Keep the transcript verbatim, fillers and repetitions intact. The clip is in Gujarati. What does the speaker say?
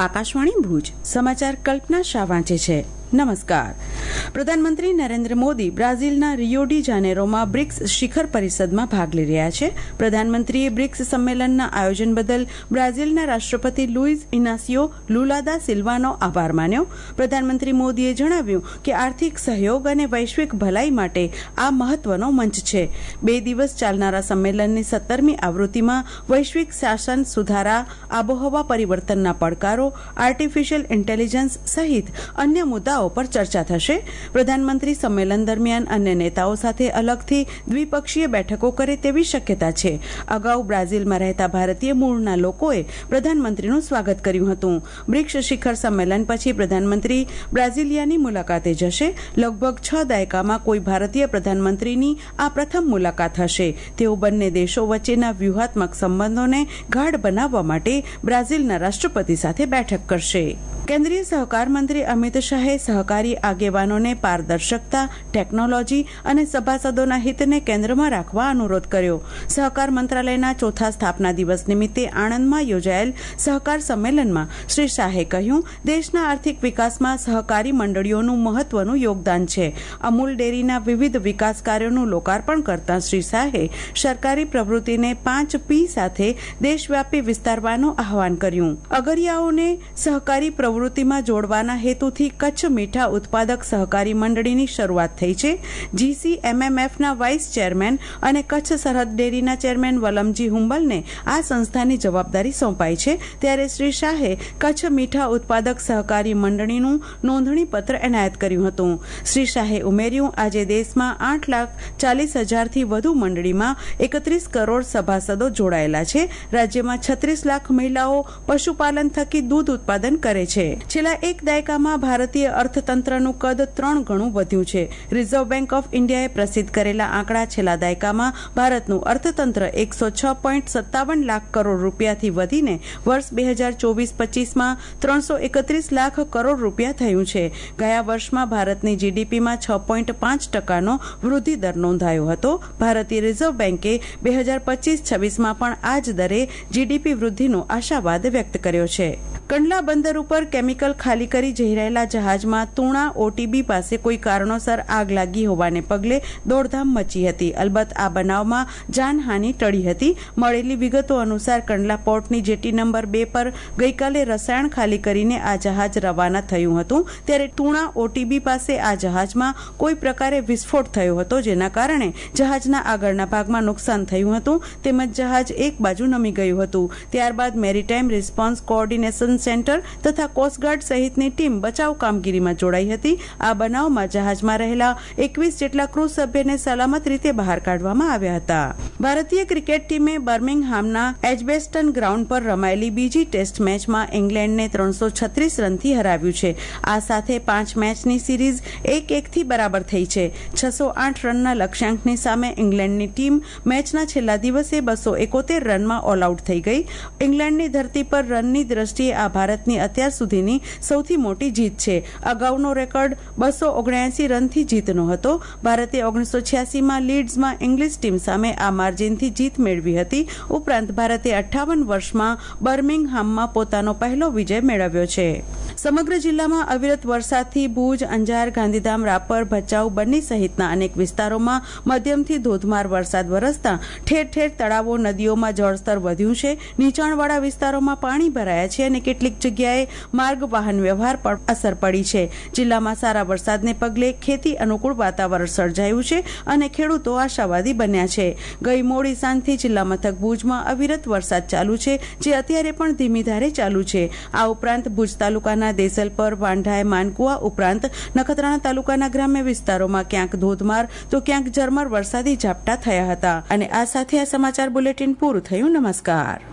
આકાશવાણી ભુજ સમાચાર કલ્પના શાહ વાંચે છે. નમસ્કાર. પ્રધાનમંત્રી નરેન્દ્ર મોદી બ્રાઝિલના રિયો ડી જાનેરોમાં બ્રિક્સ શિખર પરિષદમાં ભાગ લઈ રહ્યા છે. પ્રધાનમંત્રીએ બ્રિક્સ સંમેલનના આયોજન બદલ બ્રાઝિલના રાષ્ટ્રપતિ લુઇઝ ઇનાસિયો લુલા દા સિલ્વાનો આભાર માન્યો. પ્રધાનમંત્રી મોદીએ જણાવ્યું કે આર્થિક સહયોગ અને વૈશ્વિક ભલાઈ માટે આ મહત્વનો મંચ છે. બે દિવસ ચાલનારા સંમેલનની સત્તરમી આવૃત્તિમાં વૈશ્વિક શાસન સુધારા, આબોહવા પરિવર્તનના પડકારો, આર્ટિફિશિયલ ઇન્ટેલિજન્સ સહિત અન્ય મુદ્દાઓ પર ચર્ચા થશે. પ્રધાનમંત્રી સંમેલન દરમિયાન અન્ય નેતાઓ સાથે અલગથી દ્વિપક્ષીય બેઠકો કરે તેવી શક્યતા છે. અગાઉ બ્રાઝિલમાં રહેતા ભારતીય મૂળના લોકોએ પ્રધાનમંત્રીનું સ્વાગત કર્યું હતું. બ્રિક્સ શિખર સંમેલન પછી પ્રધાનમંત્રી બ્રાઝિલિયાની મુલાકાતે જશે. લગભગ છ દાયકામાં કોઈ ભારતીય પ્રધાનમંત્રીની આ પ્રથમ મુલાકાત હશે. તેઓ બંને દેશો વચ્ચેના વ્યૂહાત્મક સંબંધોને ગાઢ બનાવવા માટે બ્રાઝિલના રાષ્ટ્રપતિ સાથે બેઠક કરશે. કેન્દ્રીય સહકાર મંત્રી અમિત શાહે સહકારી આગેવાનોને પારદર્શકતા, ટેકનોલોજી અને સભાસદોના હિતને કેન્દ્રમાં રાખવા અનુરોધ કર્યો. સહકાર મંત્રાલયના ચોથા સ્થાપના દિવસ નિમિત્તે આણંદમાં યોજાયેલ સહકાર સંમેલનમાં શ્રી શાહે કહ્યું, દેશના આર્થિક વિકાસમાં સહકારી મંડળીઓનું મહત્વનું યોગદાન છે. અમૂલ ડેરીના વિવિધ વિકાસ કાર્યોનું લોકાર્પણ કરતા શ્રી શાહે સરકારી પ્રવૃત્તિને પાંચ પી સાથે દેશવ્યાપી વિસ્તારવાનું આહવાન કર્યું. અગરિયાઓને સહકારી પ્રવૃત્તિમાં જોડવાના હેતુથી કચ્છ મીઠા ઉત્પાદક સહકારી મંડળીની શરૂઆત થઈ છે. જીસીએમએમએફના વાઇસ ચેરમેન અને કચ્છ સરહદ ડેરીના ચેરમેન વલમજી હુંબલને આ સંસ્થાની જવાબદારી સોંપાઈ છે. ત્યારે શ્રી શાહે કચ્છ મીઠા ઉત્પાદક સહકારી મંડળીનું નોંધણીપત્ર એનાયત કર્યું હતું. શ્રી શાહે ઉમેર્યું, આજે દેશમાં આઠ લાખ ચાલીસ હજારથી વધુ મંડળીમાં એકત્રીસ કરોડ સભાસદો જોડાયેલા છે. રાજ્યમાં છત્રીસ લાખ મહિલાઓ પશુપાલન થકી દૂધ ઉત્પાદન કરે છે. છેલ્લા એક દાયકામાં ભારતીય અર્થતંત્રનું કદ ત્રણ ગણું વધ્યું છે. રિઝર્વ બેંક ઓફ ઇન્ડિયાએ પ્રસિદ્ધ કરેલા આંકડા છેલ્લા દાયકામાં ભારતનું અર્થતંત્ર એકસો છ પોઈન્ટ સત્તાવન લાખ કરોડ રૂપિયાથી વધીને વર્ષ બે હજાર ચોવીસ પચીસમાં ત્રણસો એકત્રીસ લાખ કરોડ રૂપિયા થયું છે. ગયા વર્ષમાં ભારતની જીડીપીમાં છ પોઈન્ટ પાંચ ટકાનો વૃદ્ધિ દર નોંધાયો હતો. ભારતીય રિઝર્વ બેંકે બે હજાર પચીસ છવ્વીસમાં પણ આ જ દરે જીડીપી વૃદ્ધિનો આશાવાદ વ્યક્ત કર્યો છે. કંડલા બંદર ઉપર કેમિકલ ખાલી કરી જઈ રહેલા જહાજમાં તુણા ઓટીબી પાસે કોઈ કારણોસર આગ લાગી હોવાને પગલે દોડધામ મચી હતી. અલબત્ત આ બનાવમાં જાનહાની ટળી હતી. મળેલી વિગતો અનુસાર કંડલા પોર્ટની જેટી નંબર બે પર ગઈકાલે રસાયણ ખાલી કરીને આ જહાજ રવાના થયું હતું. ત્યારે તુણા ઓટીબી પાસે આ જહાજમાં કોઈ પ્રકારે વિસ્ફોટ થયો હતો, જેના કારણે જહાજના આગળના ભાગમાં નુકસાન થયું હતું તેમજ જહાજ એક બાજુ નમી ગયું હતું. ત્યારબાદ મેરીટાઈમ રિસ્પોન્સ કોઓર્ડિનેશન સેન્ટર તથા કોસ્ટગાર્ડ સહિતની ટીમ બચાવ કામગીરીમાં જોડાઈ હતી. આ બનાવમાં જહાજમાં રહેલા એકવીસ જેટલા ક્રૂ સભ્યને સલામત રીતે બહાર કાઢવામાં આવ્યા હતા. ભારતીય ક્રિકેટ ટીમે બર્મિંગહામના એજબેસ્ટન ગ્રાઉન્ડ પર રમાયેલી બીજી ટેસ્ટ મેચમાં ઇંગ્લેન્ડને ત્રણસો છત્રીસ રનથી હરાવ્યું છે. આ સાથે પાંચ મેચની સિરીઝ એક એકથી બરાબર થઈ છે. છસો આઠ રનના લક્ષ્યાંકની સામે ઇંગ્લેન્ડની ટીમ મેચના છેલ્લા દિવસે બસો એકોતેર રનમાં ઓલ આઉટ થઈ ગઈ. ઇંગ્લેન્ડની ધરતી પર રનની દ્રષ્ટિએ આ ભારતની અત્યાર સુધીની સૌથી મોટી જીત છે. અગાઉનો રેકોર્ડ બસો ઓગણએસી રનથી જીતનો હતો. ભારતે ઓગણીસો છ્યાસીમાં લીડ્સમાં ઇંગ્લિશ ટીમ સામે આ માર્જિનથી જીત મેળવી હતી. ઉપરાંત ભારતે અઠ્ઠાવન વર્ષમાં બર્મિંગહામમાં પોતાનો પહેલો વિજય મેળવ્યો છે. સમગ્ર જિલ્લામાં અવિરત વરસાદથી ભુજ, અંજાર, ગાંધીધામ, રાપર, ભચાઉ, બન્ની સહિતના અનેક વિસ્તારોમાં મધ્યમથી ધોધમાર વરસાદ વરસતા ઠેર ઠેર તળાવો, નદીઓમાં જળસ્તર વધ્યું છે. નીચાણવાળા વિસ્તારોમાં પાણી ભરાયા છે અને કેટલીક જગ્યાએ માર્ગ વાહન વ્યવહાર પર અસર પડી છે. જિલ્લામાં સારા વરસાદને પગલે ખેતી અનુકૂળ વાતાવરણ સર્જાયું છે અને ખેડૂતો આશાવાદી બન્યા છે. ગઈ મોડી સાંજથી જિલ્લા મથક ભુજમાં અવિરત વરસાદ ચાલુ છે, જે અત્યારે પણ ધીમી ધારે ચાલુ છે. આ ઉપરાંત ભુજ તાલુકાના દેસલપર, વાંઢાય, માનકુવા ઉપરાંત નખત્રાણા તાલુકાના ગ્રામ્ય વિસ્તારોમાં ક્યાંક ધોધમાર તો ક્યાંક ઝરમર વરસાદી ઝાપટા થયા હતા. અને આ સાથે આ સમાચાર બુલેટિન પૂરું થયું. નમસ્કાર.